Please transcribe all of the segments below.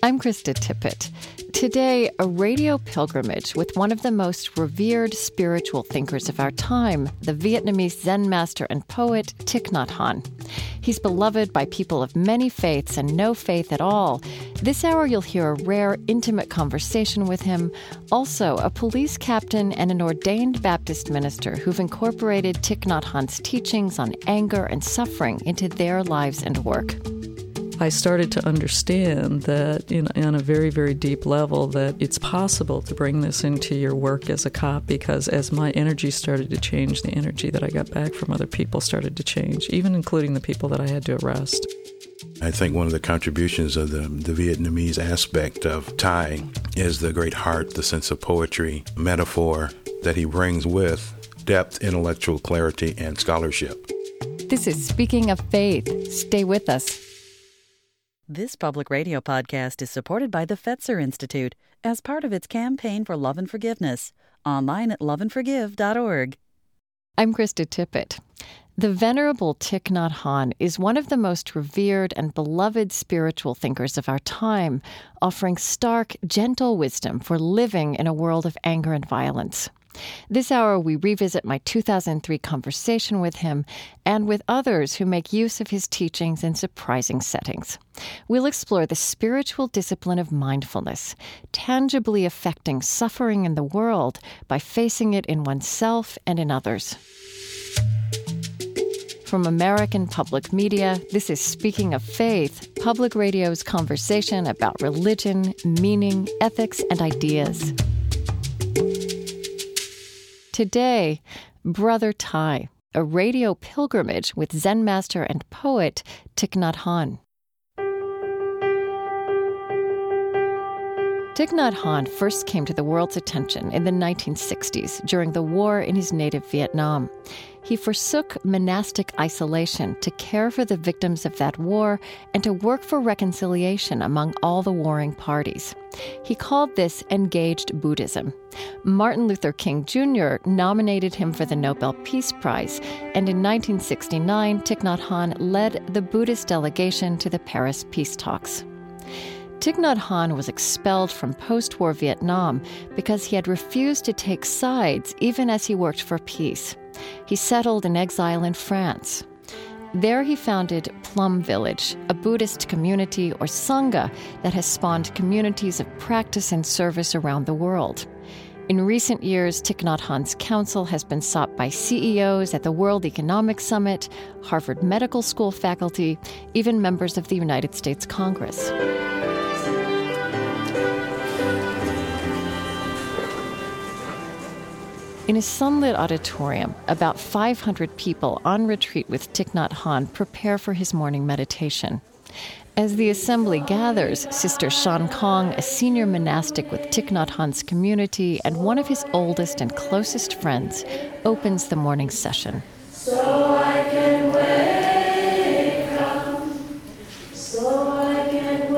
I'm Krista Tippett. Today, a radio pilgrimage with one of the most revered spiritual thinkers of our time, the Vietnamese Zen master and poet Thich Nhat Hanh. He's beloved by people of many faiths and no faith at all. This hour, you'll hear a rare, intimate conversation with him. Also, a police captain and an ordained Baptist minister who've incorporated Thich Nhat Hanh's teachings on anger and suffering into their lives and work. I started to understand that on a very, very deep level that it's possible to bring this into your work as a cop, because as my energy started to change, the energy that I got back from other people started to change, even including the people that I had to arrest. I think one of the contributions of the Vietnamese aspect of Thai is the great heart, the sense of poetry, metaphor that he brings with depth, intellectual clarity, and scholarship. This is Speaking of Faith. Stay with us. This public radio podcast is supported by the Fetzer Institute as part of its campaign for love and forgiveness. Online at loveandforgive.org. I'm Krista Tippett. The Venerable Thich Nhat Hanh is one of the most revered and beloved spiritual thinkers of our time, offering stark, gentle wisdom for living in a world of anger and violence. This hour, we revisit my 2003 conversation with him and with others who make use of his teachings in surprising settings. We'll explore the spiritual discipline of mindfulness, tangibly affecting suffering in the world by facing it in oneself and in others. From American Public Media, this is Speaking of Faith, public radio's conversation about religion, meaning, ethics, and ideas. Today, Brother Thai, a radio pilgrimage with Zen master and poet Thich Nhat Hanh. Thich Nhat Hanh first came to the world's attention in the 1960s during the war in his native Vietnam. He forsook monastic isolation to care for the victims of that war and to work for reconciliation among all the warring parties. He called this engaged Buddhism. Martin Luther King Jr. nominated him for the Nobel Peace Prize, and in 1969, Thich Nhat Hanh led the Buddhist delegation to the Paris Peace Talks. Thich Nhat Hanh was expelled from post-war Vietnam because he had refused to take sides even as he worked for peace. He settled in exile in France. There he founded Plum Village, a Buddhist community or sangha that has spawned communities of practice and service around the world. In recent years, Thich Nhat Hanh's counsel has been sought by CEOs at the World Economic Summit, Harvard Medical School faculty, even members of the United States Congress. In a sunlit auditorium, about 500 people on retreat with Thich Nhat Hanh prepare for his morning meditation. As the assembly gathers, Sister Shan Kong, a senior monastic with Thich Nhat Hanh's community and one of his oldest and closest friends, opens the morning session. So I can wake up, so I can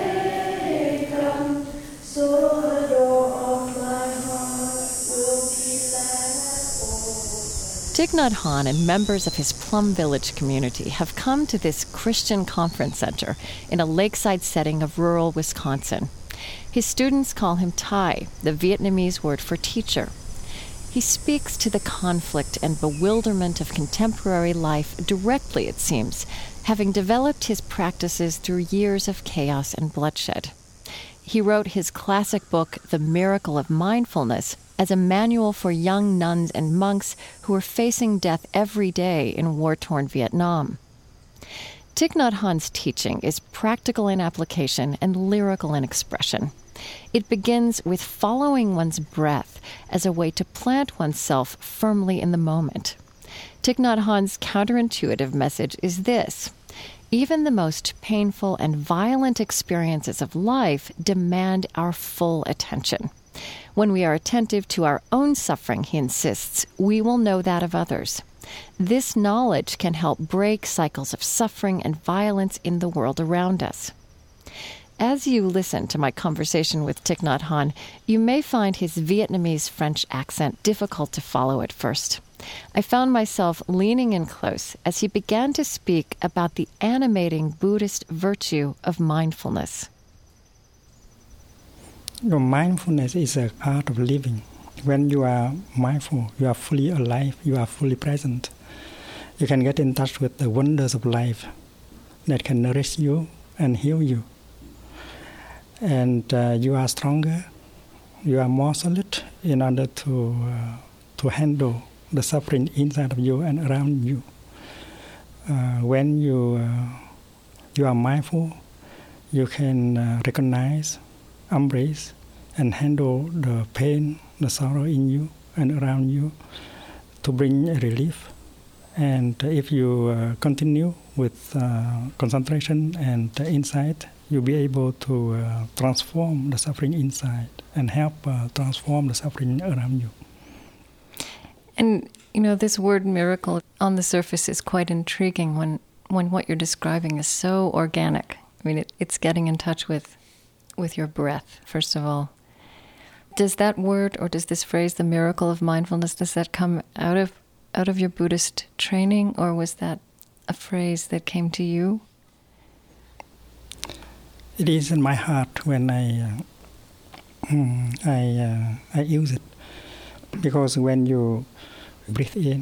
wake up, so the door of my heart will be left open. Thich Nhat Hanh and members of his Plum Village community have come to this Christian conference center in a lakeside setting of rural Wisconsin. His students call him Thai, the Vietnamese word for teacher. He speaks to the conflict and bewilderment of contemporary life directly, it seems, having developed his practices through years of chaos and bloodshed. He wrote his classic book, The Miracle of Mindfulness, as a manual for young nuns and monks who were facing death every day in war-torn Vietnam. Thich Nhat Hanh's teaching is practical in application and lyrical in expression. It begins with following one's breath as a way to plant oneself firmly in the moment. Thich Nhat Hanh's counterintuitive message is this: even the most painful and violent experiences of life demand our full attention. When we are attentive to our own suffering, he insists, we will know that of others. This knowledge can help break cycles of suffering and violence in the world around us. As you listen to my conversation with Thich Nhat Hanh, you may find his Vietnamese-French accent difficult to follow at first. I found myself leaning in close as he began to speak about the animating Buddhist virtue of mindfulness. Mindfulness is an art of living. When you are mindful, you are fully alive, you are fully present. You can get in touch with the wonders of life that can nourish you and heal you. And you are stronger, you are more solid in order to handle the suffering inside of you and around you. When you are mindful, you can recognize, embrace, and handle the pain, the sorrow in you and around you to bring a relief. And if you continue with concentration and insight, you'll be able to transform the suffering inside and help transform the suffering around you. And, this word miracle on the surface is quite intriguing when what you're describing is so organic. I mean, it's getting in touch with your breath, first of all. Does that word, or does this phrase, the miracle of mindfulness, does that come out of your Buddhist training, or was that a phrase that came to you? It is in my heart when I use it, because when you breathe in,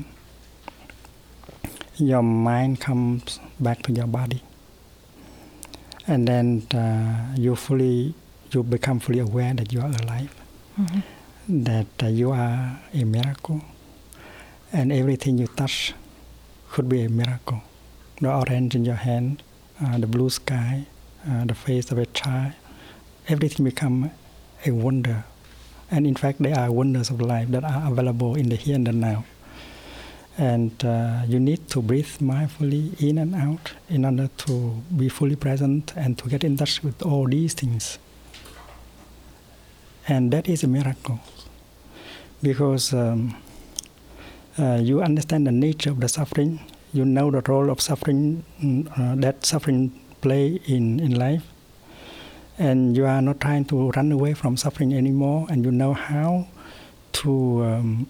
your mind comes back to your body, and then you become fully aware that you are alive, that you are a miracle, and everything you touch could be a miracle. The orange in your hand, the blue sky, the face of a child, everything become a wonder. And in fact, they are wonders of life that are available in the here and the now. And you need to breathe mindfully in and out in order to be fully present and to get in touch with all these things. And that is a miracle, because you understand the nature of the suffering. You know the role of suffering, that suffering play in life. And you are not trying to run away from suffering anymore, and you know how to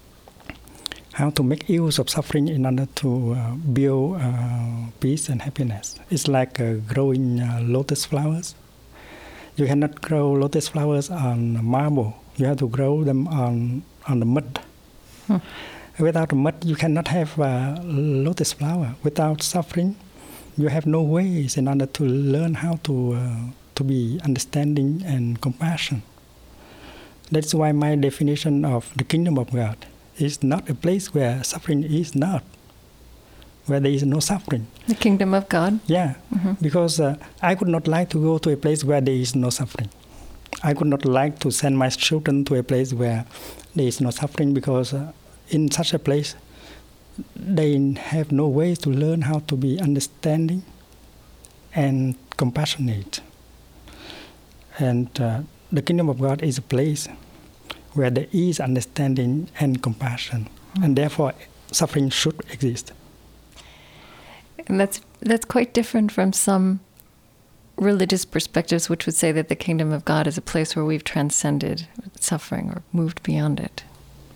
make use of suffering in order to build peace and happiness. It's like growing lotus flowers. You cannot grow lotus flowers on marble. You have to grow them on the mud. Without mud, you cannot have a lotus flower. Without suffering, you have no ways in order to learn how to be understanding and compassion. That's why my definition of the kingdom of God is not a place where suffering is not, where there is no suffering. The kingdom of God? Yeah, because I would not like to go to a place where there is no suffering. I would not like to send my children to a place where there is no suffering, because in such a place, they have no way to learn how to be understanding and compassionate. And the kingdom of God is a place where there is understanding and compassion, and therefore suffering should exist. And that's quite different from some religious perspectives, which would say that the kingdom of God is a place where we've transcended suffering or moved beyond it.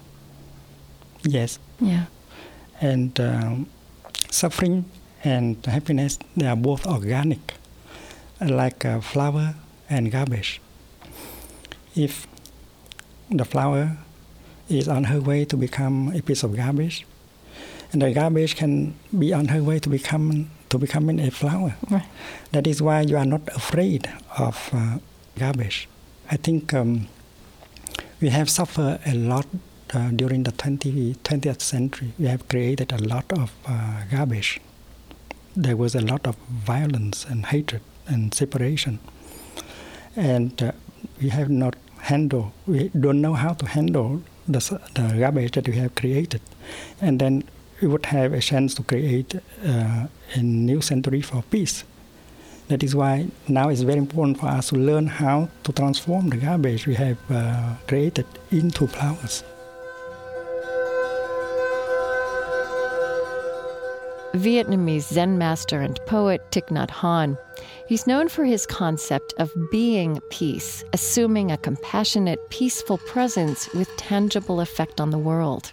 Yes. Yeah. And suffering and happiness, they are both organic, like a flower and garbage. If the flower is on her way to become a piece of garbage, and the garbage can be on her way to becoming a flower. Right. That is why you are not afraid of garbage. I think we have suffered a lot during the 20th century. We have created a lot of garbage. There was a lot of violence and hatred and separation. And we don't know how to handle the garbage that we have created. And then we would have a chance to create a new century for peace. That is why now it's very important for us to learn how to transform the garbage we have created into flowers. Vietnamese Zen master and poet Thich Nhat Hanh. He's known for his concept of being peace, assuming a compassionate, peaceful presence with tangible effect on the world.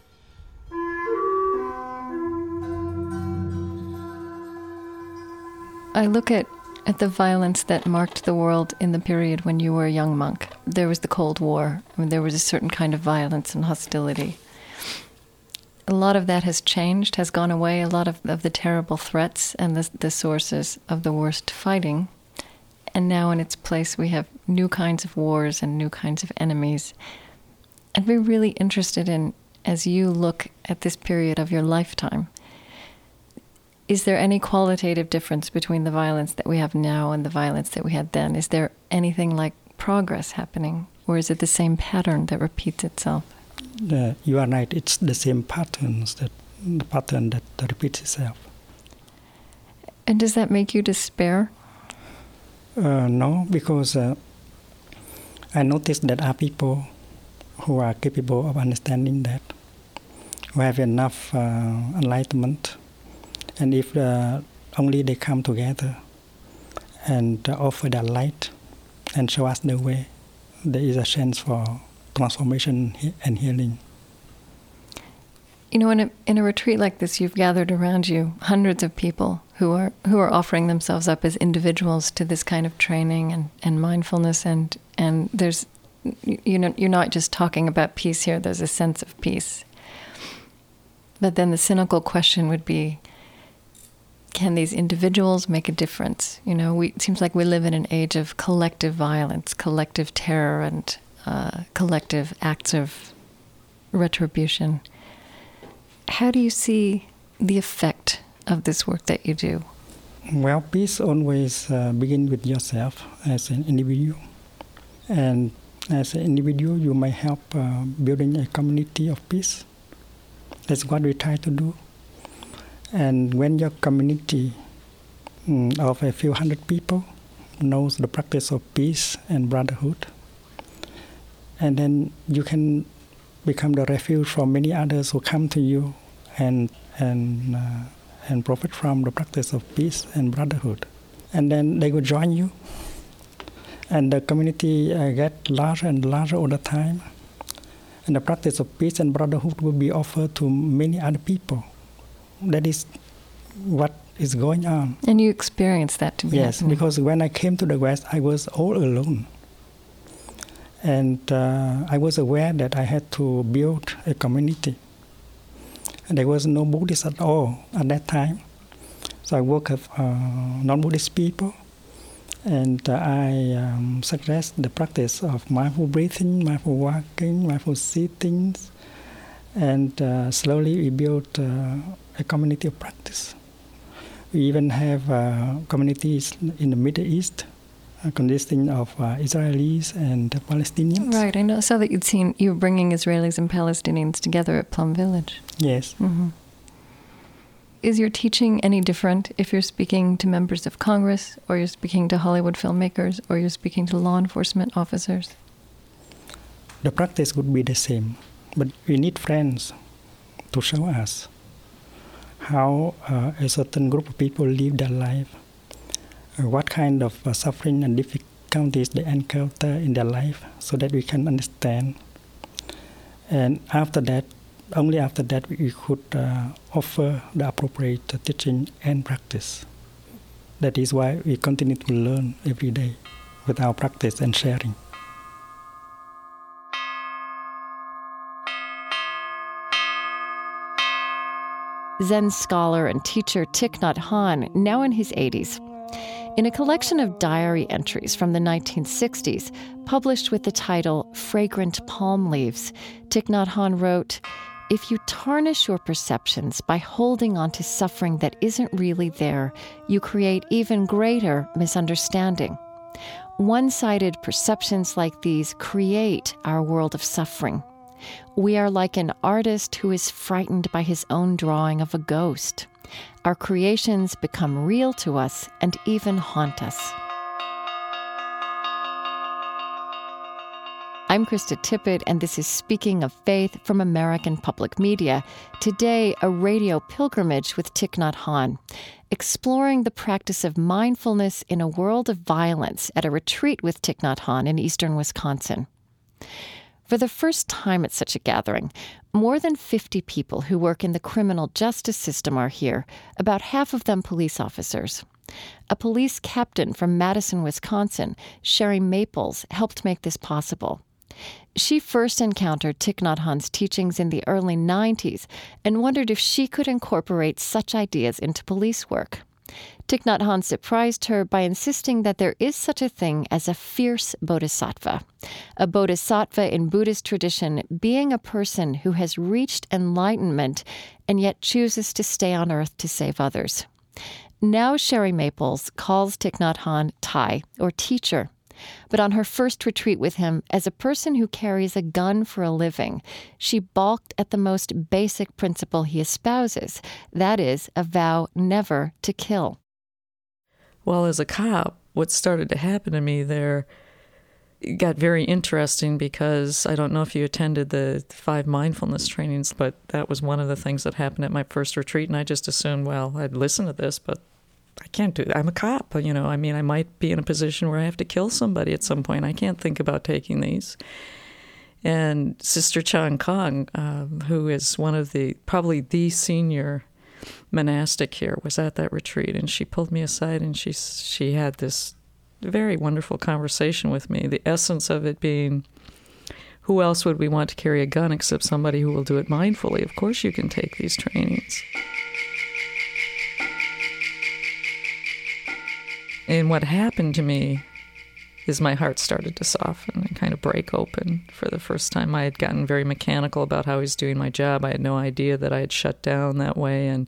I look at at the violence that marked the world in the period when you were a young monk. There was the Cold War. I mean, there was a certain kind of violence and hostility. A lot of that has changed, has gone away, a lot of the terrible threats and the sources of the worst fighting. And now in its place we have new kinds of wars and new kinds of enemies. I'd be really interested in, as you look at this period of your lifetime, is there any qualitative difference between the violence that we have now and the violence that we had then? Is there anything like progress happening, or is it the same pattern that repeats itself? You are right. It's the same pattern that repeats itself. And does that make you despair? No, because I noticed that there are people who are capable of understanding that, who have enough enlightenment. And if only they come together and offer their light and show us the way, there is a chance for transformation and healing. You know, in a retreat like this, you've gathered around you hundreds of people who are offering themselves up as individuals to this kind of training and mindfulness, and there's, you know, you're not just talking about peace here. There's a sense of peace. But then the cynical question would be, can these individuals make a difference? You know, it seems like we live in an age of collective violence, collective terror, and collective acts of retribution. How do you see the effect of this work that you do? Well, peace always begins with yourself as an individual. And as an individual, you may help building a community of peace. That's what we try to do. And when your community of a few hundred people knows the practice of peace and brotherhood, and then you can become the refuge for many others who come to you and profit from the practice of peace and brotherhood. And then they will join you. And the community get larger and larger all the time. And the practice of peace and brotherhood will be offered to many other people. That is what is going on. And you experience that to be Yes, happening. because when I came to the West, I was all alone. And I was aware that I had to build a community. And there was no Buddhist at all at that time. So I worked with non-Buddhist people. And I suggest the practice of mindful breathing, mindful walking, mindful sitting. And slowly we built a community of practice. We even have communities in the Middle East consisting of Israelis and Palestinians. Right, I know. I saw that you were bringing Israelis and Palestinians together at Plum Village. Yes. Mm-hmm. Is your teaching any different if you're speaking to members of Congress, or you're speaking to Hollywood filmmakers, or you're speaking to law enforcement officers? The practice would be the same, but we need friends to show us how a certain group of people live their life, what kind of suffering and difficulties they encounter in their life, so that we can understand. And after that, only after that, we could offer the appropriate teaching and practice. That is why we continue to learn every day with our practice and sharing. Zen scholar and teacher Thich Nhat Hanh, now in his 80s. In a collection of diary entries from the 1960s, published with the title Fragrant Palm Leaves, Thich Nhat Hanh wrote, "If you tarnish your perceptions by holding on to suffering that isn't really there, you create even greater misunderstanding. One-sided perceptions like these create our world of suffering. We are like an artist who is frightened by his own drawing of a ghost. Our creations become real to us and even haunt us." I'm Krista Tippett, and this is Speaking of Faith from American Public Media. Today, a radio pilgrimage with Thich Nhat Hanh, exploring the practice of mindfulness in a world of violence at a retreat with Thich Nhat Hanh in eastern Wisconsin. For the first time at such a gathering, more than 50 people who work in the criminal justice system are here, about half of them police officers. A police captain from Madison, Wisconsin, Sherry Maples, helped make this possible. She first encountered Thich Nhat Hanh's teachings in the early 90s and wondered if she could incorporate such ideas into police work. Thich Nhat Hanh surprised her by insisting that there is such a thing as a fierce bodhisattva. A bodhisattva in Buddhist tradition being a person who has reached enlightenment and yet chooses to stay on earth to save others. Now Sherry Maples calls Thich Nhat Hanh Thai, or teacher. But on her first retreat with him, as a person who carries a gun for a living, she balked at the most basic principle he espouses, that is, a vow never to kill. Well, as a cop, what started to happen to me there got very interesting because I don't know if you attended the 5 mindfulness trainings, but that was one of the things that happened at my first retreat, and I just assumed, well, I'd listen to this, but I can't do that. I'm a cop, I mean, I might be in a position where I have to kill somebody at some point. I can't think about taking these. And Sister Chan Kong, who is one of probably the senior monastic here, was at that retreat, and she pulled me aside and she had this very wonderful conversation with me. The essence of it being, who else would we want to carry a gun except somebody who will do it mindfully? Of course you can take these trainings. And what happened to me is my heart started to soften and kind of break open. For the first time, I had gotten very mechanical about how I was doing my job. I had no idea that I had shut down that way. And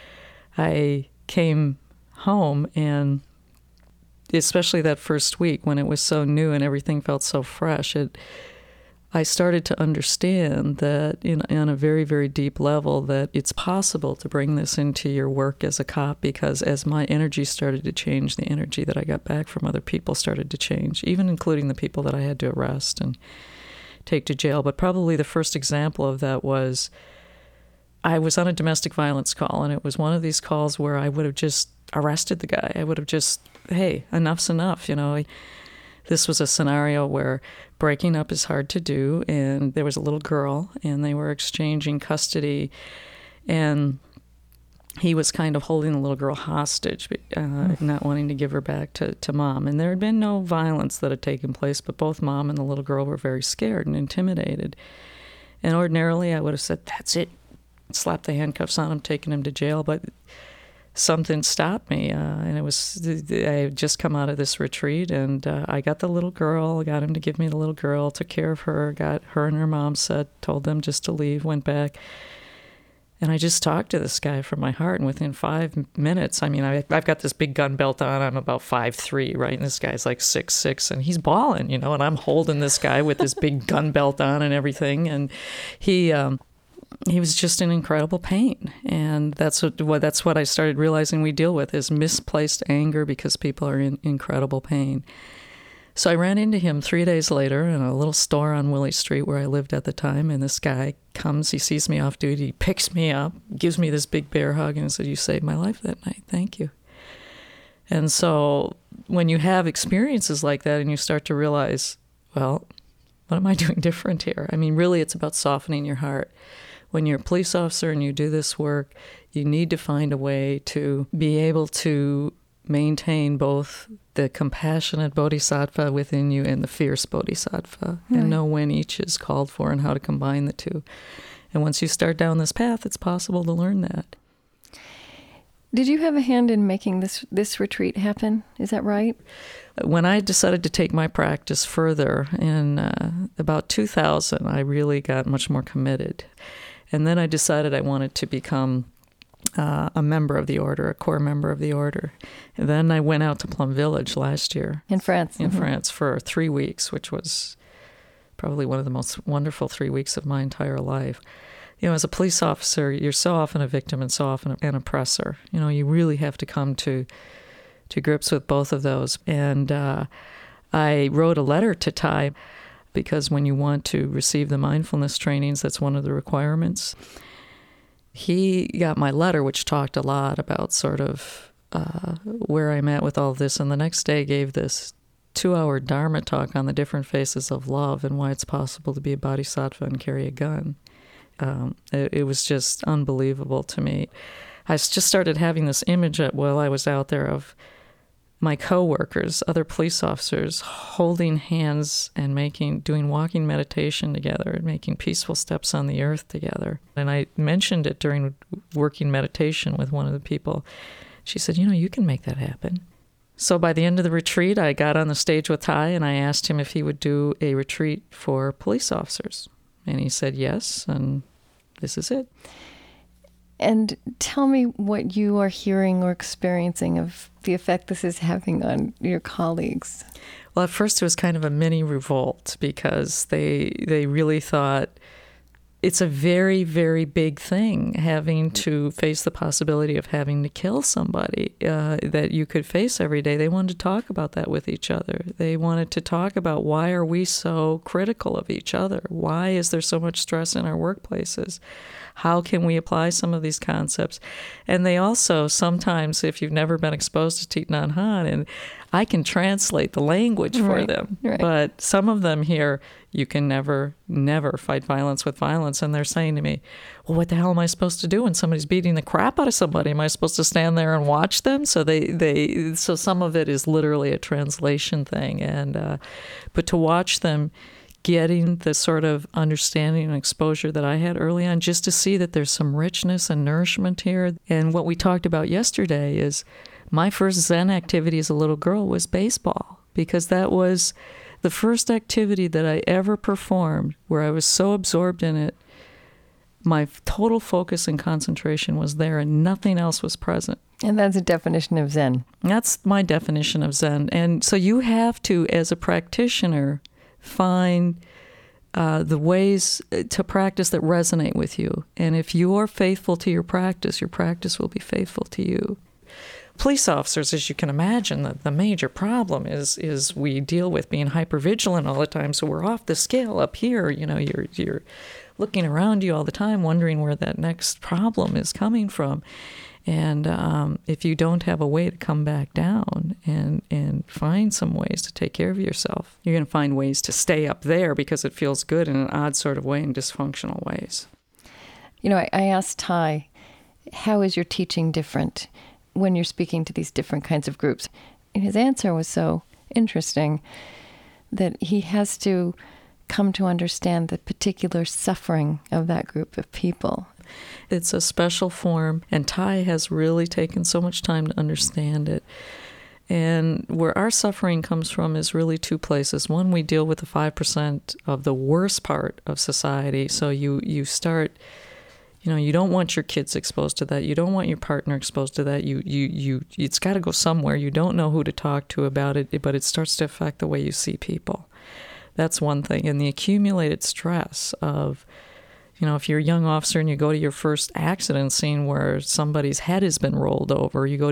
I came home, and especially that first week when it was so new and everything felt so fresh, I started to understand that on a very, very deep level that it's possible to bring this into your work as a cop, because as my energy started to change, the energy that I got back from other people started to change, even including the people that I had to arrest and take to jail. But probably the first example of that was I was on a domestic violence call, and it was one of these calls where I would have just arrested the guy. I would have just, hey, enough's enough, This was a scenario where breaking up is hard to do, and there was a little girl, and they were exchanging custody, and he was kind of holding the little girl hostage, not wanting to give her back to Mom. And there had been no violence that had taken place, but both Mom and the little girl were very scared and intimidated. And ordinarily I would have said, that's it, slapped the handcuffs on him, taken him to jail, but something stopped me, and it was, I had just come out of this retreat, and I got the little girl, got him to give me the little girl, took care of her, got her and her mom set, told them just to leave, went back. And I just talked to this guy from my heart, and within 5 minutes, I mean, I've got this big gun belt on, I'm about 5'3", right, and this guy's like 6'6", and he's bawling, and I'm holding this guy with this big gun belt on and everything, and he was just in incredible pain. And that's what I started realizing we deal with is misplaced anger because people are in incredible pain. So I ran into him 3 days later in a little store on Willie Street where I lived at the time, and this guy comes, he sees me off duty, he picks me up, gives me this big bear hug, and said, "You saved my life that night, thank you." And so when you have experiences like that and you start to realize, well, what am I doing different here? I mean, really it's about softening your heart. When you're a police officer and you do this work, you need to find a way to be able to maintain both the compassionate bodhisattva within you and the fierce bodhisattva, right, and know when each is called for and how to combine the two. And once you start down this path, it's possible to learn that. Did you have a hand in making this retreat happen? Is that right? When I decided to take my practice further in about 2000, I really got much more committed. And then I decided I wanted to become a member of the order, a core member of the order. And then I went out to Plum Village last year. In France. In France for 3 weeks, which was probably one of the most wonderful 3 weeks of my entire life. As a police officer, you're so often a victim and so often an oppressor. You really have to come to grips with both of those. And I wrote a letter to Thai, because when you want to receive the mindfulness trainings, that's one of the requirements. He got my letter, which talked a lot about sort of where I'm at with all this, and the next day gave this 2-hour Dharma talk on the different faces of love and why it's possible to be a bodhisattva and carry a gun. It was just unbelievable to me. I just started having this image while I was out there of my coworkers, other police officers, holding hands and doing walking meditation together and making peaceful steps on the earth together. And I mentioned it during working meditation with one of the people. She said, you can make that happen. So by the end of the retreat, I got on the stage with Ty and I asked him if he would do a retreat for police officers. And he said yes, and this is it. And tell me what you are hearing or experiencing of the effect this is having on your colleagues. Well, at first it was kind of a mini revolt because they really thought it's a very, very big thing having to face the possibility of having to kill somebody that you could face every day. They wanted to talk about that with each other. They wanted to talk about why are we so critical of each other? Why is there so much stress in our workplaces? How can we apply some of these concepts? And they also sometimes, if you've never been exposed to Thich Nhat Hanh, and I can translate the language for them, but some of them here, you can never fight violence with violence. And they're saying to me, well, what the hell am I supposed to do when somebody's beating the crap out of somebody? Am I supposed to stand there and watch them? So so some of it is literally a translation thing. And but to watch them getting the sort of understanding and exposure that I had early on, just to see that there's some richness and nourishment here. And what we talked about yesterday is my first Zen activity as a little girl was baseball, because that was the first activity that I ever performed where I was so absorbed in it. My total focus and concentration was there and nothing else was present. And that's a definition of Zen. That's my definition of Zen. And so you have to, as a practitioner, find the ways to practice that resonate with you. And if you are faithful to your practice will be faithful to you. Police officers, as you can imagine, the major problem is we deal with being hypervigilant all the time. So we're off the scale up here. You're looking around you all the time, wondering where that next problem is coming from. And if you don't have a way to come back down and find some ways to take care of yourself, you're going to find ways to stay up there because it feels good in an odd sort of way, in dysfunctional ways. I asked Ty, how is your teaching different when you're speaking to these different kinds of groups? And his answer was so interesting that he has to come to understand the particular suffering of that group of people. It's a special form, and Ty has really taken so much time to understand it. And where our suffering comes from is really two places. One, we deal with the 5% of the worst part of society. So you start, you don't want your kids exposed to that. You don't want your partner exposed to that. It's got to go somewhere. You don't know who to talk to about it, but it starts to affect the way you see people. That's one thing. And the accumulated stress of, if you're a young officer and you go to your first accident scene where somebody's head has been rolled over, you go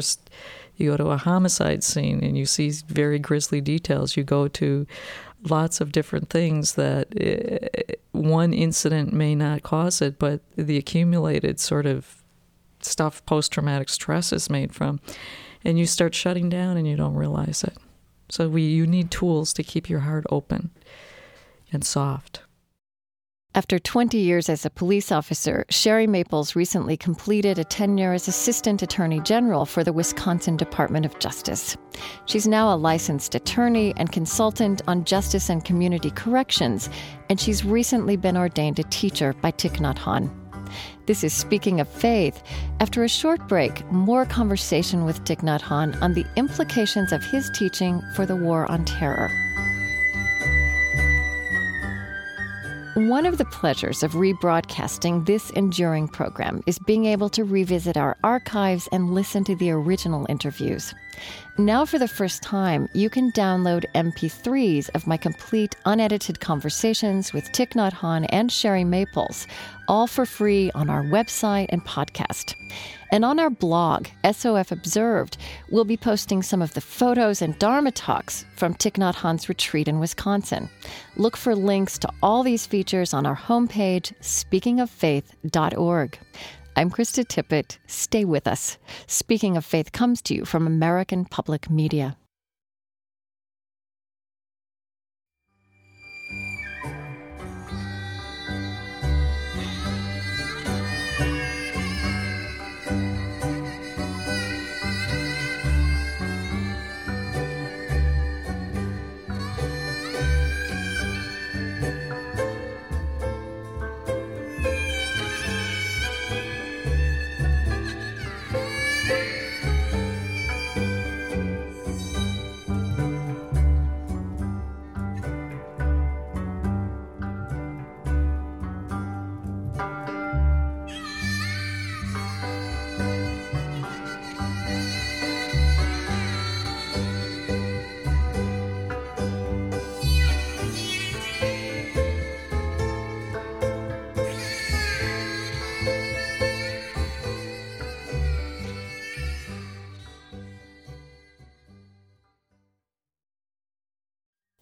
to a homicide scene and you see very grisly details. You go to lots of different things that one incident may not cause it, but the accumulated sort of stuff post-traumatic stress is made from. And you start shutting down and you don't realize it. So you need tools to keep your heart open and soft. After 20 years as a police officer, Sherry Maples recently completed a tenure as Assistant Attorney General for the Wisconsin Department of Justice. She's now a licensed attorney and consultant on justice and community corrections, and she's recently been ordained a teacher by Thich Nhat Hanh. This is Speaking of Faith. After a short break, more conversation with Thich Nhat Hanh on the implications of his teaching for the war on terror. One of the pleasures of rebroadcasting this enduring program is being able to revisit our archives and listen to the original interviews. Now, for the first time, you can download MP3s of my complete, unedited conversations with Thich Nhat Hanh and Sherry Maples, all for free on our website and podcast. And on our blog, SOF Observed, we'll be posting some of the photos and Dharma talks from Thich Nhat Hanh's retreat in Wisconsin. Look for links to all these features on our homepage, speakingoffaith.org. I'm Krista Tippett. Stay with us. Speaking of Faith comes to you from American Public Media.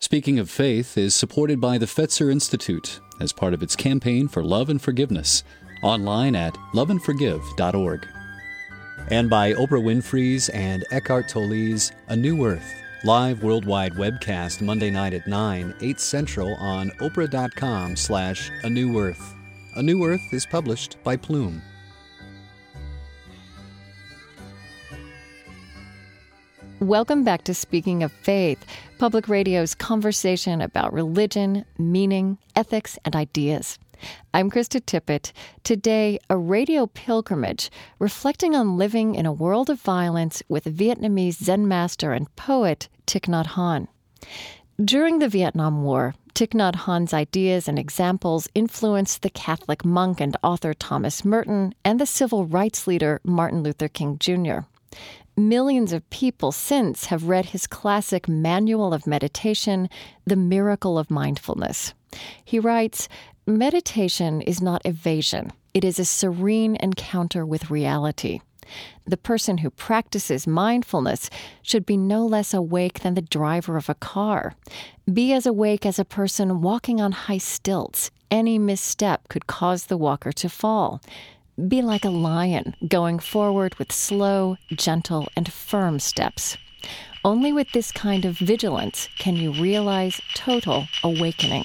Speaking of Faith is supported by the Fetzer Institute as part of its campaign for love and forgiveness, online at loveandforgive.org. And by Oprah Winfrey's and Eckhart Tolle's A New Earth, live worldwide webcast Monday night at 9, 8 Central on oprah.com/A New Earth. A New Earth is published by Plume. Welcome back to Speaking of Faith, Public Radio's conversation about religion, meaning, ethics, and ideas. I'm Krista Tippett. Today, a radio pilgrimage reflecting on living in a world of violence with Vietnamese Zen master and poet Thich Nhat Hanh. During the Vietnam War, Thich Nhat Hanh's ideas and examples influenced the Catholic monk and author Thomas Merton and the civil rights leader Martin Luther King Jr. Millions of people since have read his classic Manual of Meditation, The Miracle of Mindfulness. He writes, "Meditation is not evasion. It is a serene encounter with reality. The person who practices mindfulness should be no less awake than the driver of a car. Be as awake as a person walking on high stilts. Any misstep could cause the walker to fall. Be like a lion, going forward with slow, gentle, and firm steps. Only with this kind of vigilance can you realize total awakening."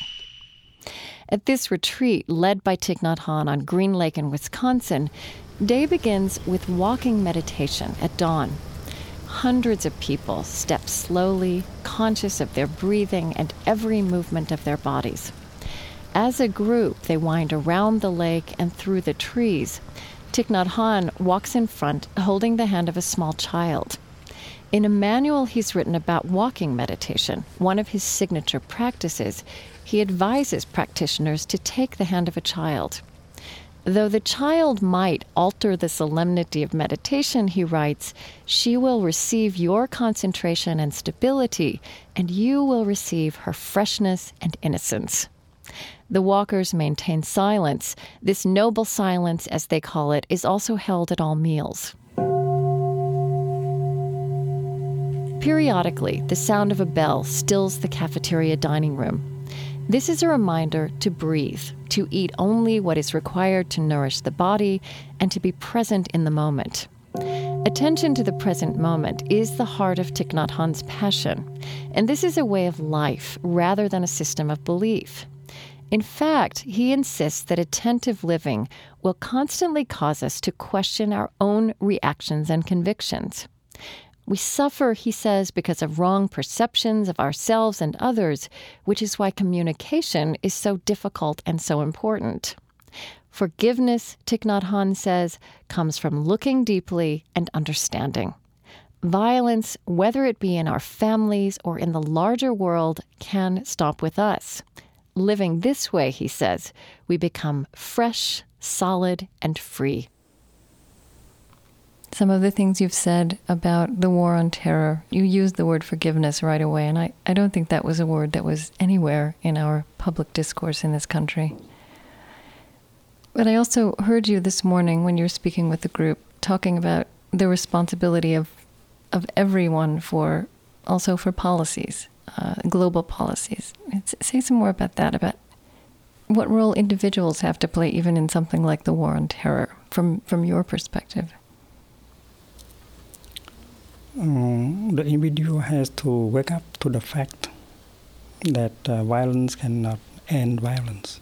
At this retreat, led by Thich Nhat Hanh on Green Lake in Wisconsin, day begins with walking meditation at dawn. Hundreds of people step slowly, conscious of their breathing and every movement of their bodies. As a group, they wind around the lake and through the trees. Thich Nhat Hanh walks in front, holding the hand of a small child. In a manual he's written about walking meditation, one of his signature practices, he advises practitioners to take the hand of a child. Though the child might alter the solemnity of meditation, he writes, she will receive your concentration and stability, and you will receive her freshness and innocence. The walkers maintain silence. This noble silence, as they call it, is also held at all meals. Periodically, the sound of a bell stills the cafeteria dining room. This is a reminder to breathe, to eat only what is required to nourish the body, and to be present in the moment. Attention to the present moment is the heart of Thich Nhat Hanh's passion, and this is a way of life rather than a system of belief. In fact, he insists that attentive living will constantly cause us to question our own reactions and convictions. We suffer, he says, because of wrong perceptions of ourselves and others, which is why communication is so difficult and so important. Forgiveness, Thich Nhat Hanh says, comes from looking deeply and understanding. Violence, whether it be in our families or in the larger world, can stop with us. Living this way, he says, we become fresh, solid, and free. Some of the things you've said about the war on terror, you used the word forgiveness right away, and I don't think that was a word that was anywhere in our public discourse in this country. But I also heard you this morning when you were speaking with the group, talking about the responsibility of everyone for policies. Global policies. Say some more about that, about what role individuals have to play even in something like the war on terror, from your perspective. The individual has to wake up to the fact that violence cannot end violence,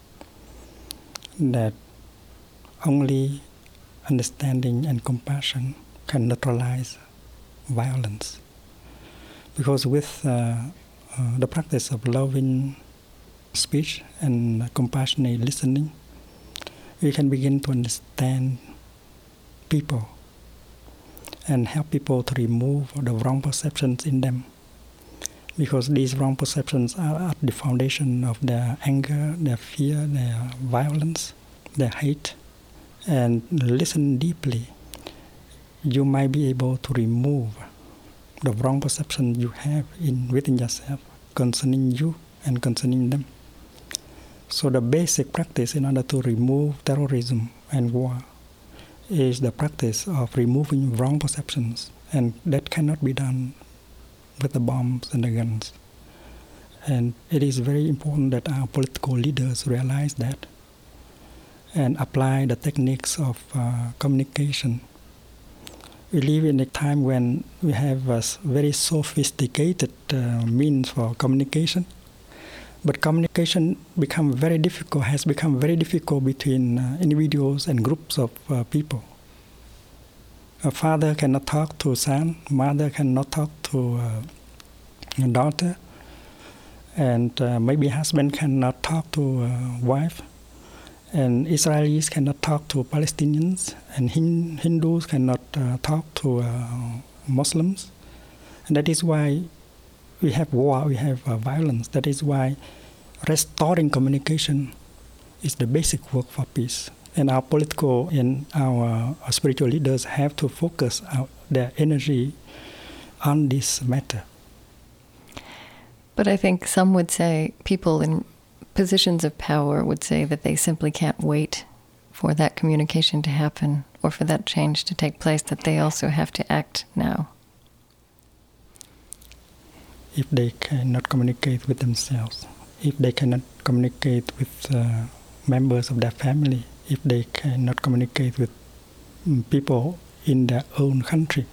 that only understanding and compassion can neutralize violence. Because with the practice of loving speech and compassionate listening, we can begin to understand people and help people to remove the wrong perceptions in them. Because these wrong perceptions are at the foundation of their anger, their fear, their violence, their hate. And listen deeply, you might be able to remove the wrong perception you have within yourself concerning you and concerning them. So the basic practice in order to remove terrorism and war is the practice of removing wrong perceptions, and that cannot be done with the bombs and the guns. And it is very important that our political leaders realize that and apply the techniques of communication. We live in a time when we have a very sophisticated means for communication, but communication has become very difficult between individuals and groups of people. A father cannot talk to son, mother cannot talk to a daughter, and maybe husband cannot talk to wife. And Israelis cannot talk to Palestinians, and Hindus cannot talk to Muslims. And that is why we have war, we have violence. That is why restoring communication is the basic work for peace. And our political and our spiritual leaders have to focus their energy on this matter. But I think some would say, people in positions of power would say that they simply can't wait for that communication to happen or for that change to take place, that they also have to act now. If they cannot communicate with themselves, if they cannot communicate with members of their family, if they cannot communicate with people in their own country,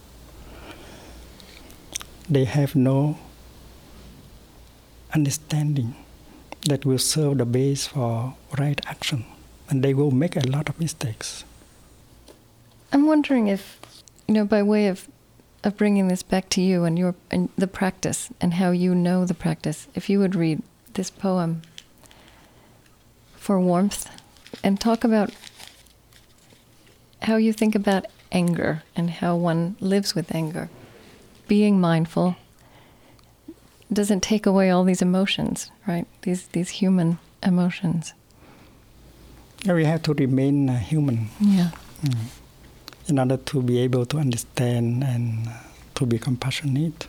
they have no understanding that will serve the base for right action, and they will make a lot of mistakes. I'm wondering if, by way of bringing this back to you and the practice and how you know the practice, if you would read this poem for warmth and talk about how you think about anger and how one lives with anger. Being mindful doesn't take away all these emotions, right? These human emotions. We have to remain human. Yeah. In order to be able to understand and to be compassionate.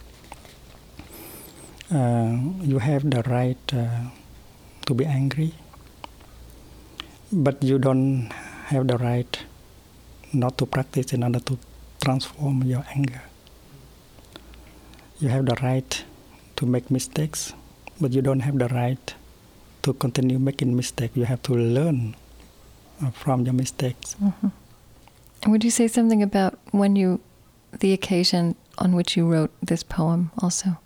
You have the right to be angry, but you don't have the right not to practice in order to transform your anger. You have the right to make mistakes, but you don't have the right to continue making mistakes. You have to learn from your mistakes. Mm-hmm. Would you say something about the occasion on which you wrote this poem also?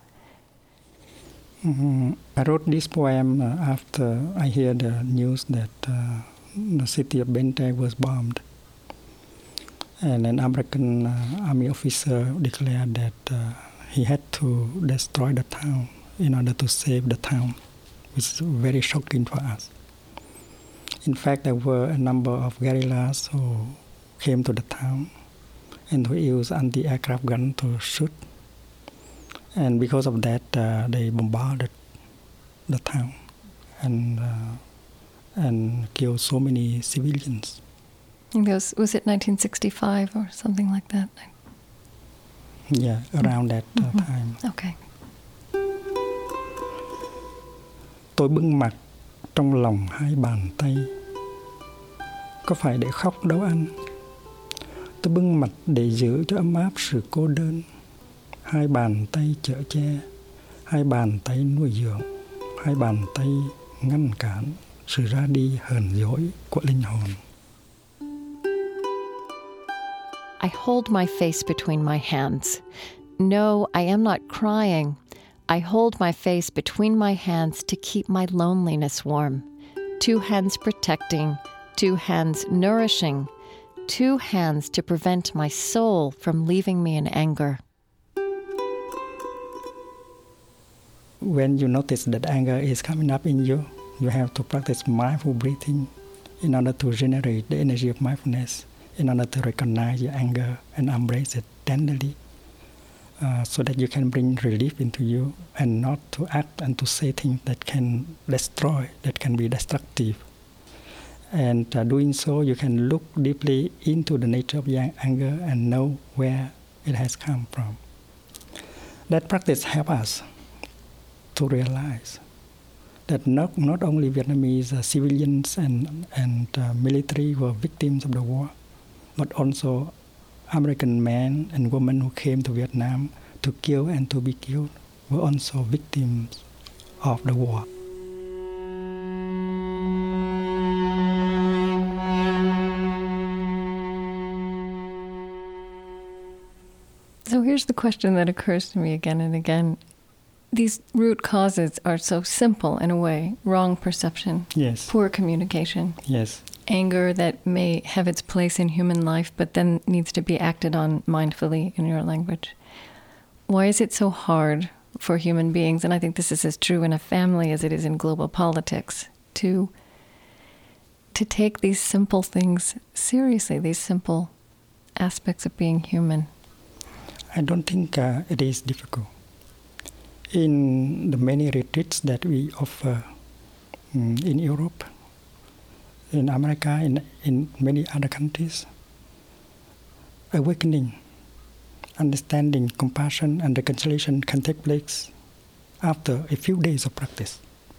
I wrote this poem after I heard the news that the city of Bente was bombed. And an American army officer declared that he had to destroy the town in order to save the town, which is very shocking for us. In fact, there were a number of guerrillas who came to the town and who used anti-aircraft guns to shoot. And because of that, they bombarded the town and killed so many civilians. I think was it 1965 or something like that? Yeah, around that time. Okay. Tôi bưng mặt trong lòng hai bàn tay. Có phải để khóc đâu anh? Tôi bưng mặt để giữ cho ấm áp sự cô đơn. Hai bàn tay chở che, hai bàn tay nuôi dưỡng, hai bàn tay ngăn cản sự ra đi hờn dỗi của linh hồn. I hold my face between my hands. No, I am not crying. I hold my face between my hands to keep my loneliness warm. Two hands protecting, two hands nourishing, two hands to prevent my soul from leaving me in anger. When you notice that anger is coming up in you, you have to practice mindful breathing in order to generate the energy of mindfulness, in order to recognize your anger and embrace it tenderly, so that you can bring relief into you and not to act and to say things that can destroy, that can be destructive. And doing so, you can look deeply into the nature of your anger and know where it has come from. That practice helps us to realize that not only Vietnamese civilians and military were victims of the war, but also American men and women who came to Vietnam to kill and to be killed were also victims of the war. So here's the question that occurs to me again and again. These root causes are so simple in a way. Wrong perception. Yes. Poor communication. Yes. Anger that may have its place in human life, but then needs to be acted on mindfully in your language. Why is it so hard for human beings, and I think this is as true in a family as it is in global politics, to take these simple things seriously, these simple aspects of being human? I don't think it is difficult. In the many retreats that we offer in Europe, in America, in many other countries, awakening, understanding, compassion, and reconciliation can take place after a few days of practice.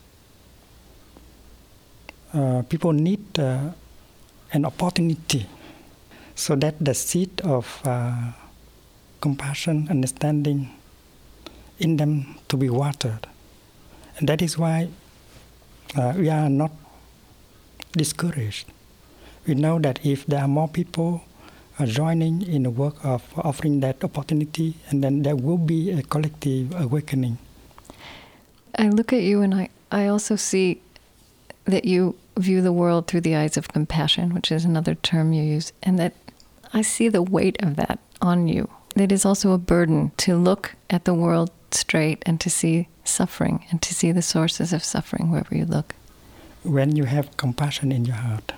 People need an opportunity so that the seed of compassion, understanding in them to be watered. And that is why we are not discouraged. We know that if there are more people joining in the work of offering that opportunity, and then there will be a collective awakening. I look at you and I also see that you view the world through the eyes of compassion, which is another term you use, and that I see the weight of that on you. It is also a burden to look at the world straight and to see suffering and to see the sources of suffering wherever you look. When you have compassion in your heart,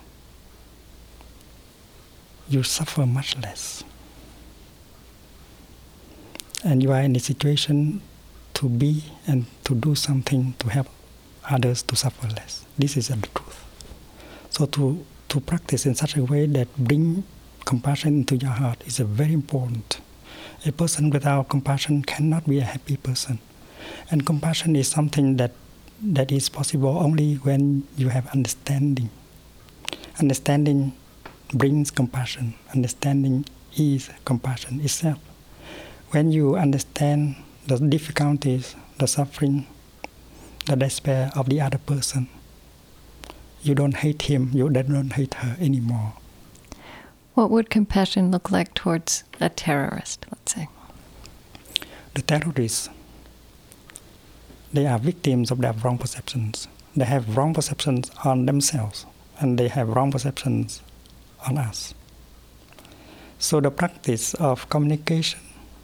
you suffer much less. And you are in a situation to be and to do something to help others to suffer less. This is the truth. So to practice in such a way that bring compassion into your heart is very important. A person without compassion cannot be a happy person. And compassion is something that is possible only when you have understanding. Understanding brings compassion. Understanding is compassion itself. When you understand the difficulties, the suffering, the despair of the other person, you don't hate him, you don't hate her anymore. What would compassion look like towards a terrorist, let's say? The terrorists, they are victims of their wrong perceptions. They have wrong perceptions on themselves, and they have wrong perceptions on us. So the practice of communication,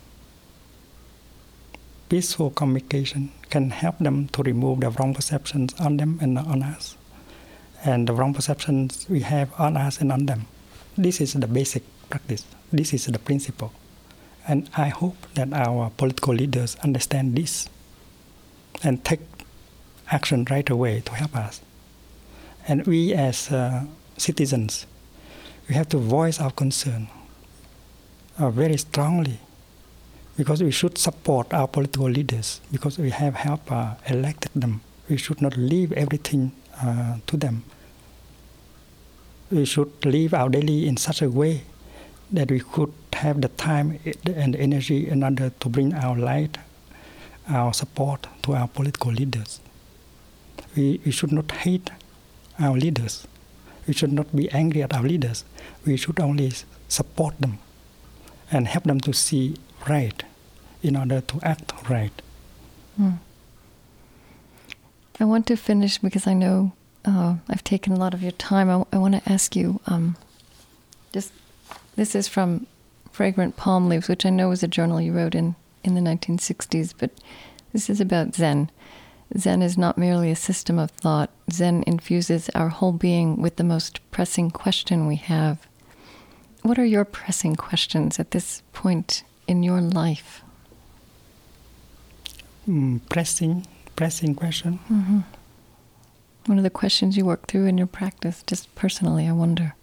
peaceful communication, can help them to remove the wrong perceptions on them and on us, and the wrong perceptions we have on us and on them. This is the basic practice. This is the principle. And I hope that our political leaders understand this and take action right away to help us. And we as citizens, we have to voice our concern very strongly, because we should support our political leaders, because we have helped elected them. We should not leave everything to them. We should live our daily in such a way that we could have the time and the energy in order to bring our light, our support to our political leaders. We should not hate our leaders. We should not be angry at our leaders. We should only support them and help them to see right in order to act right. I want to finish because I know I've taken a lot of your time. I want to ask you, this is from Fragrant Palm Leaves, which I know was a journal you wrote in the 1960s, but this is about Zen. Zen is not merely a system of thought. Zen infuses our whole being with the most pressing question we have. What are your pressing questions at this point in your life? Pressing question? Mm-hmm. What are the questions you work through in your practice, just personally, I wonder?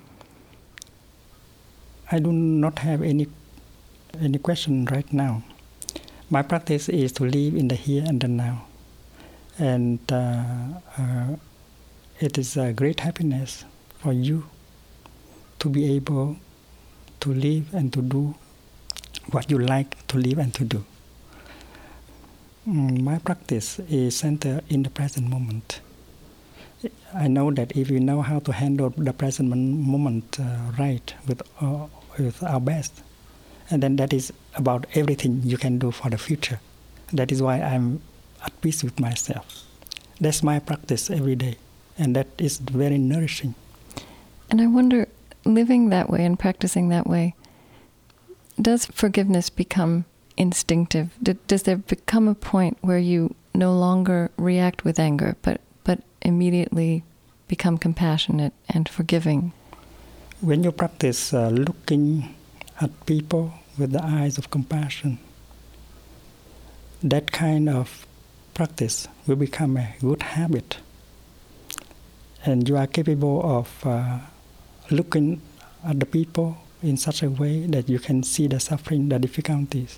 I do not have any question right now. My practice is to live in the here and the now. And it is a great happiness for you to be able to live and to do what you like to live and to do. My practice is centered in the present moment. I know that if we know how to handle the present moment right with our best, and then that is about everything you can do for the future. That is why I'm at peace with myself. That's my practice every day, and that is very nourishing. And I wonder, living that way and practicing that way, does forgiveness become instinctive? Does there become a point where you no longer react with anger, but immediately become compassionate and forgiving? When you practice looking at people with the eyes of compassion, that kind of practice will become a good habit. And you are capable of looking at the people in such a way that you can see the suffering, the difficulties.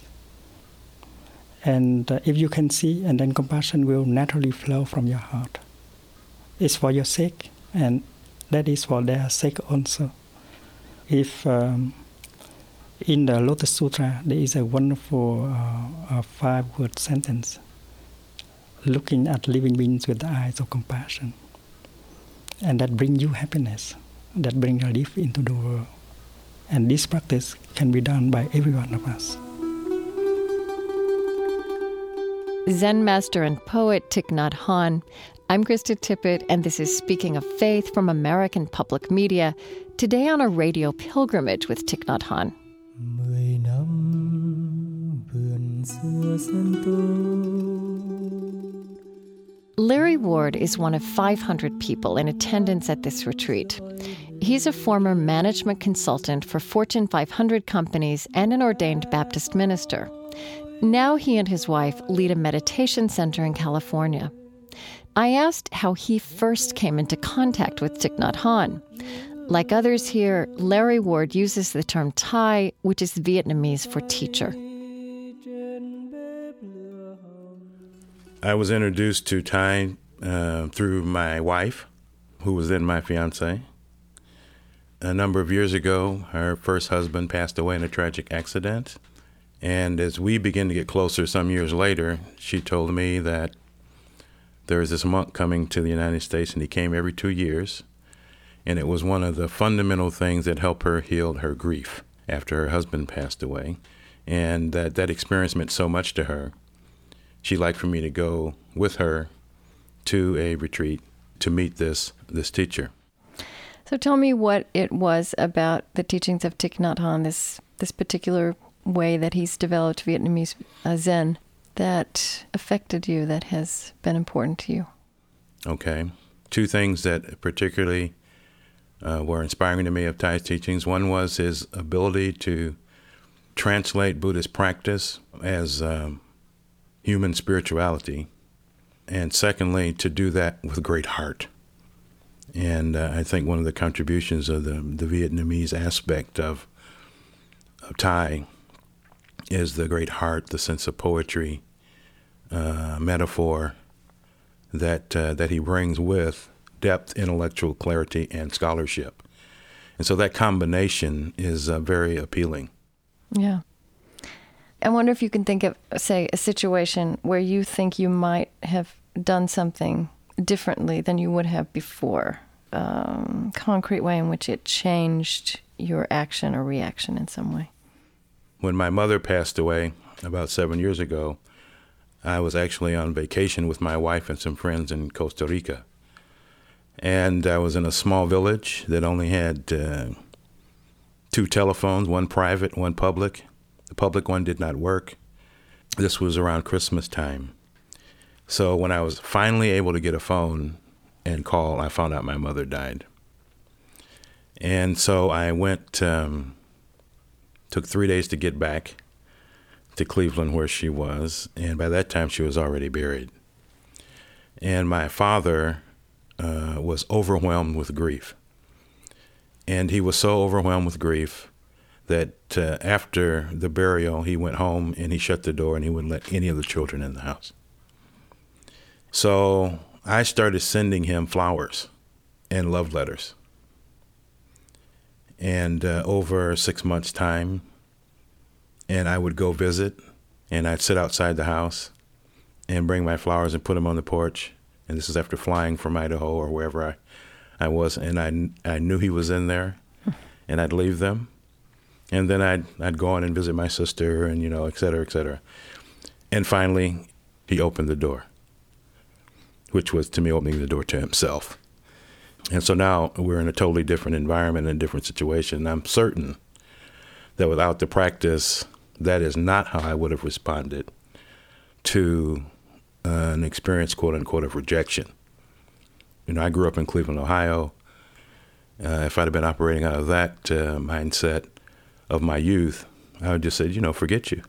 And if you can see, and then compassion will naturally flow from your heart. It's for your sake, and that is for their sake also. If in the Lotus Sutra, there is a wonderful 5-word sentence, looking at living beings with the eyes of compassion. And that brings you happiness, that brings relief into the world. And this practice can be done by every one of us. Zen master and poet Thich Nhat Hanh. I'm Krista Tippett, and this is Speaking of Faith from American Public Media. Today on a radio pilgrimage with Thich Nhat Hanh. 10 năm vườn xưa sân tô. Larry Ward is one of 500 people in attendance at this retreat. He's a former management consultant for Fortune 500 companies and an ordained Baptist minister. Now he and his wife lead a meditation center in California. I asked how he first came into contact with Thich Nhat Hanh. Like others here, Larry Ward uses the term Thai, which is Vietnamese for teacher. I was introduced to Thai through my wife, who was then my fiancée. A number of years ago, her first husband passed away in a tragic accident. And as we began to get closer some years later, she told me that there is this monk coming to the United States, and he came every 2 years. And it was one of the fundamental things that helped her heal her grief after her husband passed away. And that experience meant so much to her. She'd like for me to go with her to a retreat to meet this teacher. So tell me what it was about the teachings of Thich Nhat Hanh, this particular way that he's developed Vietnamese Zen, that affected you, that has been important to you. Okay. 2 things that particularly were inspiring to me of Thai's teachings. One was his ability to translate Buddhist practice as human spirituality, and secondly, to do that with great heart. And I think one of the contributions of the Vietnamese aspect of Thai is the great heart, the sense of poetry, metaphor that he brings with depth, intellectual clarity, and scholarship. And so that combination is very appealing. Yeah. I wonder if you can think of, say, a situation where you think you might have done something differently than you would have before. Concrete way in which it changed your action or reaction in some way. When my mother passed away about 7 years ago, I was actually on vacation with my wife and some friends in Costa Rica. And I was in a small village that only had 2 telephones, one private, one public. The public one did not work. This was around Christmas time. So when I was finally able to get a phone and call, I found out my mother died. And so I went, took 3 days to get back to Cleveland where she was. And by that time, she was already buried. And my father was overwhelmed with grief. And he was so overwhelmed with grief that after the burial, he went home and he shut the door and he wouldn't let any of the children in the house. So I started sending him flowers and love letters. And over 6 months' time, and I would go visit, and I'd sit outside the house, and bring my flowers and put them on the porch. And this is after flying from Idaho or wherever I was. And I knew he was in there, and I'd leave them. And then I'd go on and visit my sister and, et cetera, et cetera. And finally, he opened the door, which was to me opening the door to himself. And so now we're in a totally different environment and a different situation. I'm certain that without the practice, that is not how I would have responded to an experience, quote unquote, of rejection. I grew up in Cleveland, Ohio. If I'd have been operating out of that mindset of my youth, I would just say, forget you.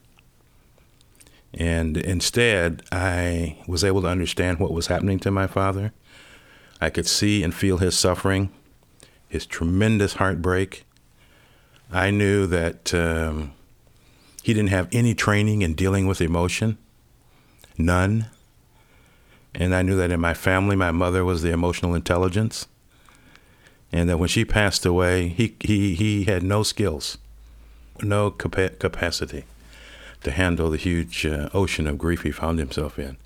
And instead, I was able to understand what was happening to my father. I could see and feel his suffering, his tremendous heartbreak. I knew that he didn't have any training in dealing with emotion, none. And I knew that in my family, my mother was the emotional intelligence, and that when she passed away, he had no skills, no capacity to handle the huge ocean of grief he found himself in.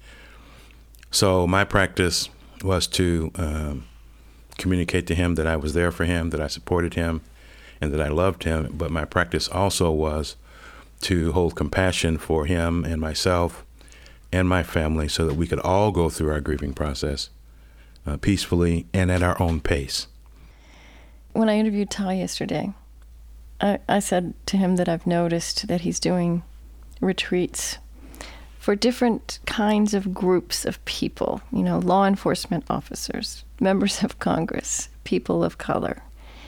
So my practice was to communicate to him that I was there for him, that I supported him, and that I loved him. But my practice also was to hold compassion for him and myself and my family so that we could all go through our grieving process peacefully and at our own pace. When I interviewed Ty yesterday, I said to him that I've noticed that he's doing retreats for different kinds of groups of people, law enforcement officers, members of Congress, people of color.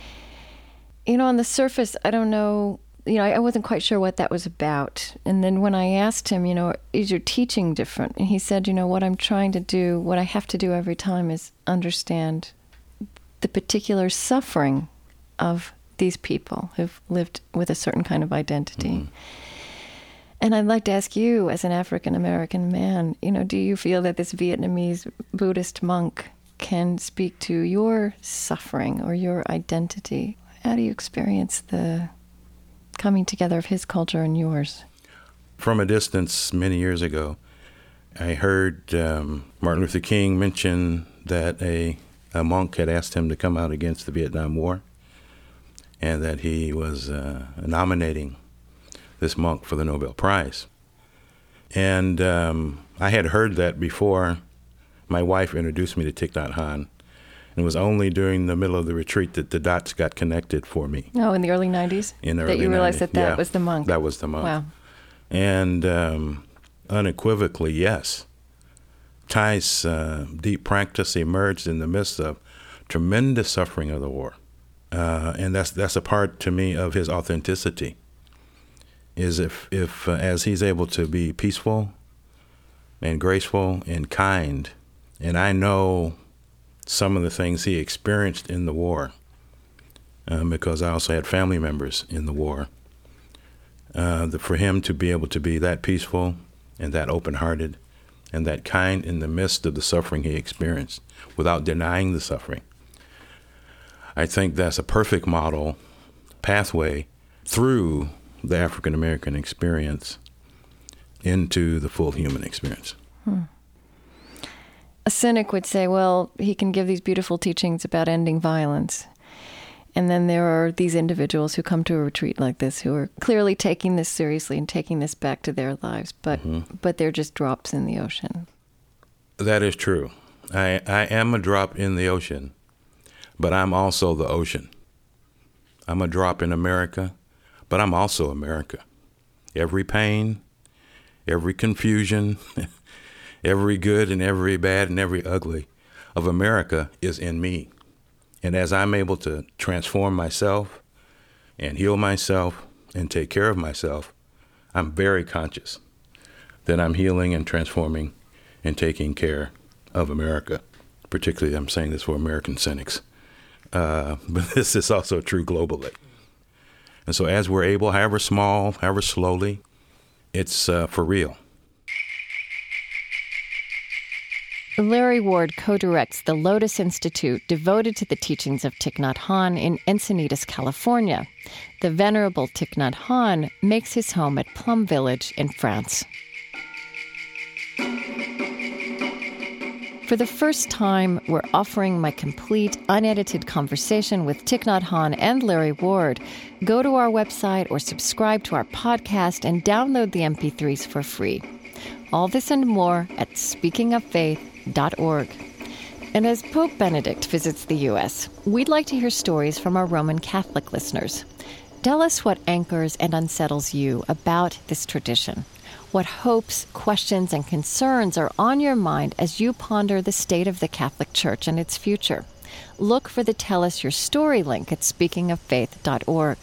On the surface, I don't know, I wasn't quite sure what that was about. And then when I asked him, is your teaching different? And he said, what I'm trying to do, what I have to do every time is understand the particular suffering of these people who've lived with a certain kind of identity. Mm-hmm. And I'd like to ask you, as an African-American man, do you feel that this Vietnamese Buddhist monk can speak to your suffering or your identity? How do you experience the coming together of his culture and yours? From a distance, many years ago, I heard Martin Luther King mention that a monk had asked him to come out against the Vietnam War, and that he was nominating this monk for the Nobel Prize. And I had heard that before my wife introduced me to Thich Nhat Hanh. And it was only during the middle of the retreat that the dots got connected for me. Oh, in the early 90s? In the early 90s. That you realized that was the monk? That was the monk. Wow. And unequivocally, yes. Thay's deep practice emerged in the midst of tremendous suffering of the war. And that's a part, to me, of his authenticity. Is if as he's able to be peaceful and graceful and kind, and I know some of the things he experienced in the war, because I also had family members in the war, for him to be able to be that peaceful and that open-hearted and that kind in the midst of the suffering he experienced without denying the suffering, I think that's a perfect model, pathway through the African American experience into the full human experience. A cynic would say, well, he can give these beautiful teachings about ending violence. And then there are these individuals who come to a retreat like this who are clearly taking this seriously and taking this back to their lives, but they're just drops in the ocean. That is true. I am a drop in the ocean, but I'm also the ocean. I'm a drop in America, but I'm also America. Every pain, every confusion, every good and every bad and every ugly of America is in me. And as I'm able to transform myself and heal myself and take care of myself, I'm very conscious that I'm healing and transforming and taking care of America. Particularly, I'm saying this for American cynics. But this is also true globally. And so as we're able, however small, however slowly, it's for real. Larry Ward co-directs the Lotus Institute devoted to the teachings of Thich Nhat Hanh in Encinitas, California. The Venerable Thich Nhat Hanh makes his home at Plum Village in France. For the first time, we're offering my complete, unedited conversation with Thich Nhat Hanh and Larry Ward. Go to our website or subscribe to our podcast and download the MP3s for free. All this and more at speakingoffaith.org. And as Pope Benedict visits the U.S., we'd like to hear stories from our Roman Catholic listeners. Tell us what anchors and unsettles you about this tradition. What hopes, questions, and concerns are on your mind as you ponder the state of the Catholic Church and its future? Look for the Tell Us Your Story link at speakingoffaith.org.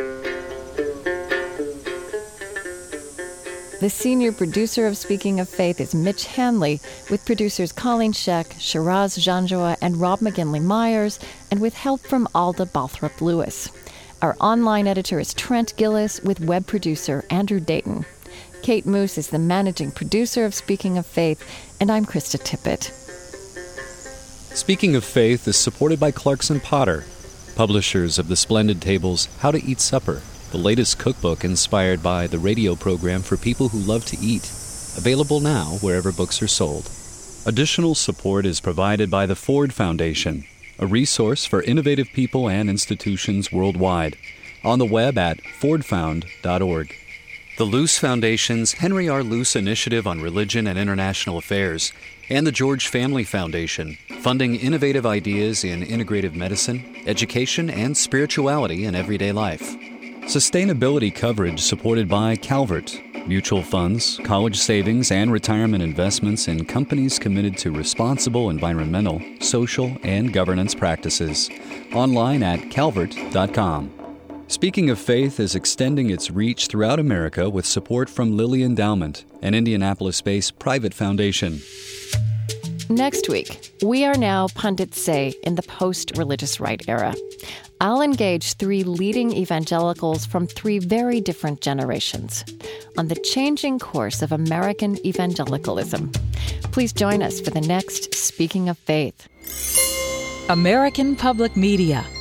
The senior producer of Speaking of Faith is Mitch Hanley, with producers Colleen Scheck, Shiraz Janjoa, and Rob McGinley-Myers, and with help from Alda Balthrop-Lewis. Our online editor is Trent Gillis, with web producer Andrew Dayton. Kate Moose is the managing producer of Speaking of Faith, and I'm Krista Tippett. Speaking of Faith is supported by Clarkson Potter, publishers of the splendid tables How to Eat Supper, the latest cookbook inspired by the radio program for people who love to eat, available now wherever books are sold. Additional support is provided by the Ford Foundation, a resource for innovative people and institutions worldwide, on the web at fordfound.org. The Luce Foundation's Henry R. Luce Initiative on Religion and International Affairs, and the George Family Foundation, funding innovative ideas in integrative medicine, education, and spirituality in everyday life. Sustainability coverage supported by Calvert, mutual funds, college savings, and retirement investments in companies committed to responsible environmental, social, and governance practices. Online at calvert.com. Speaking of Faith is extending its reach throughout America with support from Lilly Endowment, an Indianapolis-based private foundation. Next week, we are now pundits say in the post-religious right era. I'll engage 3 leading evangelicals from 3 very different generations on the changing course of American evangelicalism. Please join us for the next Speaking of Faith. American Public Media